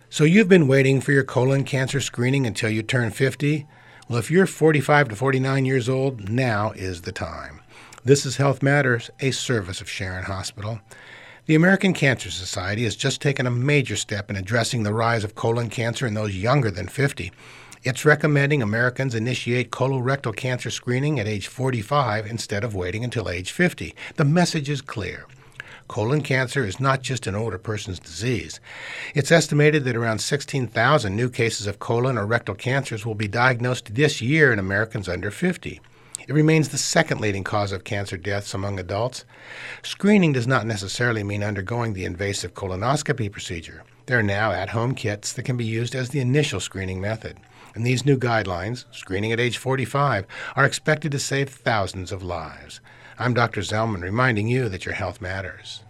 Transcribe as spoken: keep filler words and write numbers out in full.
So you've been waiting for your colon cancer screening until you turn fifty? Well, if you're forty-five to forty-nine years old, now is the time. This is Health Matters, a service of Sharon Hospital. The American Cancer Society has just taken a major step in addressing the rise of colon cancer in those younger than fifty. It's recommending Americans initiate colorectal cancer screening at age forty-five instead of waiting until age fifty. The message is clear. Colon cancer is not just an older person's disease. It's estimated that around sixteen thousand new cases of colon or rectal cancers will be diagnosed this year in Americans under fifty. It remains the second leading cause of cancer deaths among adults. Screening does not necessarily mean undergoing the invasive colonoscopy procedure. There are now at-home kits that can be used as the initial screening method. And these new guidelines, screening at age forty-five, are expected to save thousands of lives. I'm Doctor Zellman, reminding you that your health matters.